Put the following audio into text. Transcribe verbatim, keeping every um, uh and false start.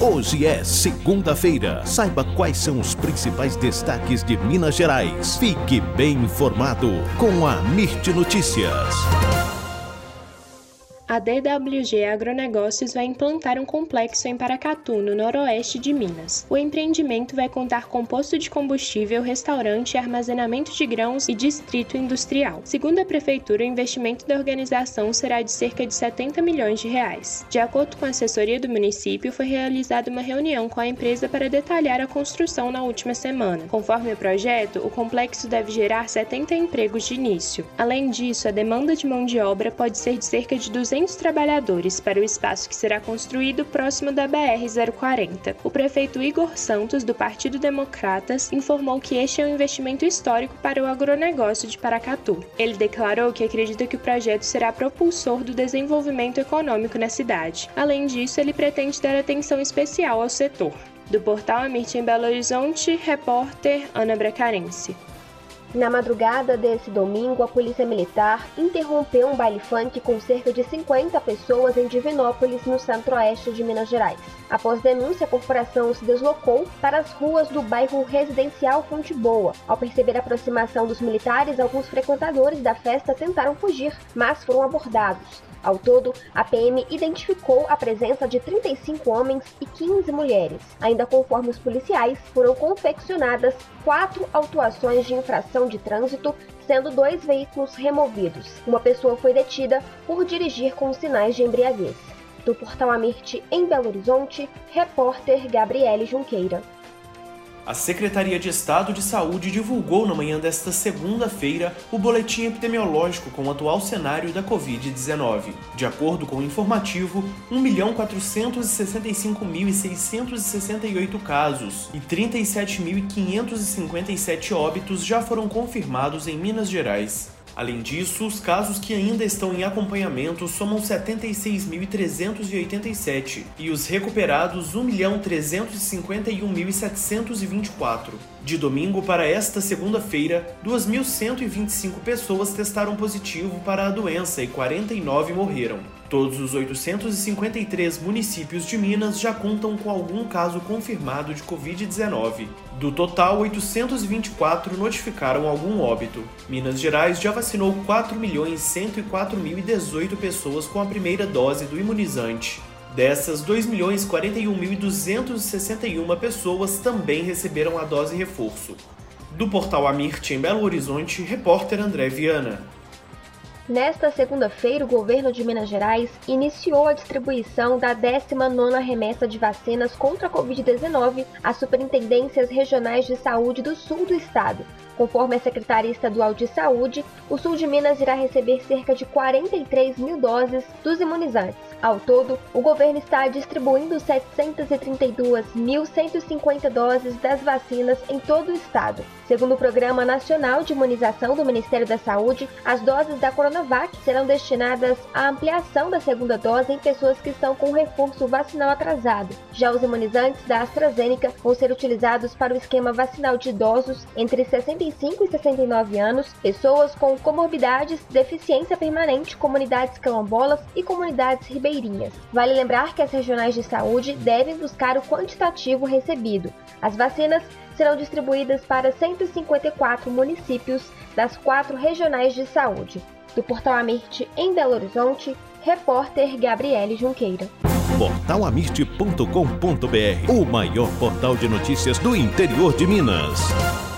Hoje é segunda-feira. Saiba quais são os principais destaques de Minas Gerais. Fique bem informado com a Mirte Notícias. A D W G Agronegócios vai implantar um complexo em Paracatu, no noroeste de Minas. O empreendimento vai contar com posto de combustível, restaurante, armazenamento de grãos e distrito industrial. Segundo a Prefeitura, o investimento da organização será de cerca de setenta milhões de reais. De acordo com a assessoria do município, foi realizada uma reunião com a empresa para detalhar a construção na última semana. Conforme o projeto, o complexo deve gerar setenta empregos de início. Além disso, a demanda de mão de obra pode ser de cerca de duzentos trabalhadores para o espaço que será construído próximo da B R zero quarenta. O prefeito Igor Santos, do Partido Democratas, informou que este é um investimento histórico para o agronegócio de Paracatu. Ele declarou que acredita que o projeto será propulsor do desenvolvimento econômico na cidade. Além disso, ele pretende dar atenção especial ao setor. Do portal Amirte em Belo Horizonte, repórter Ana Bracarense. Na madrugada desse domingo, a Polícia Militar interrompeu um baile funk com cerca de cinquenta pessoas em Divinópolis, no centro-oeste de Minas Gerais. Após denúncia, a corporação se deslocou para as ruas do bairro residencial Fonte Boa. Ao perceber a aproximação dos militares, alguns frequentadores da festa tentaram fugir, mas foram abordados. Ao todo, a P M identificou a presença de trinta e cinco homens e quinze mulheres. Ainda conforme os policiais, foram confeccionadas quatro autuações de infração de trânsito, sendo dois veículos removidos. Uma pessoa foi detida por dirigir com sinais de embriaguez. Do portal Amirte em Belo Horizonte, repórter Gabriele Junqueira. A Secretaria de Estado de Saúde divulgou na manhã desta segunda-feira o boletim epidemiológico com o atual cenário da covid dezenove. De acordo com o informativo, um milhão quatrocentos e sessenta e cinco mil seiscentos e sessenta e oito casos e trinta e sete mil quinhentos e cinquenta e sete óbitos já foram confirmados em Minas Gerais. Além disso, os casos que ainda estão em acompanhamento somam setenta e seis mil trezentos e oitenta e sete e os recuperados um milhão trezentos e cinquenta e um mil setecentos e vinte e quatro. De domingo para esta segunda-feira, duas mil cento e vinte e cinco pessoas testaram positivo para a doença e quarenta e nove morreram. Todos os oitocentos e cinquenta e três municípios de Minas já contam com algum caso confirmado de covid dezenove. Do total, oitocentos e vinte e quatro notificaram algum óbito. Minas Gerais já vacinou quatro milhões cento e quatro mil e dezoito pessoas com a primeira dose do imunizante. Dessas, dois milhões quarenta e um mil duzentos e sessenta e uma pessoas também receberam a dose reforço. Do portal Amirte em Belo Horizonte, repórter André Viana. Nesta segunda-feira, o governo de Minas Gerais iniciou a distribuição da décima nona remessa de vacinas contra a covid dezenove às superintendências regionais de saúde do sul do estado. Conforme a Secretaria Estadual de Saúde, o sul de Minas irá receber cerca de quarenta e três mil doses dos imunizantes. Ao todo, o governo está distribuindo setecentos e trinta e duas mil cento e cinquenta doses das vacinas em todo o estado. Segundo o Programa Nacional de Imunização do Ministério da Saúde, as doses da Coronavac serão destinadas à ampliação da segunda dose em pessoas que estão com reforço vacinal atrasado. Já os imunizantes da AstraZeneca vão ser utilizados para o esquema vacinal de idosos entre sessenta e cinco e sessenta e nove anos, pessoas com comorbidades, deficiência permanente, comunidades quilombolas e comunidades ribeirinhas. Vale lembrar que as regionais de saúde devem buscar o quantitativo recebido. As vacinas serão distribuídas para cento e cinquenta e quatro municípios das quatro regionais de saúde. Do portal Amirte em Belo Horizonte, repórter Gabriele Junqueira. portal amirte ponto com ponto br, o maior portal de notícias do interior de Minas.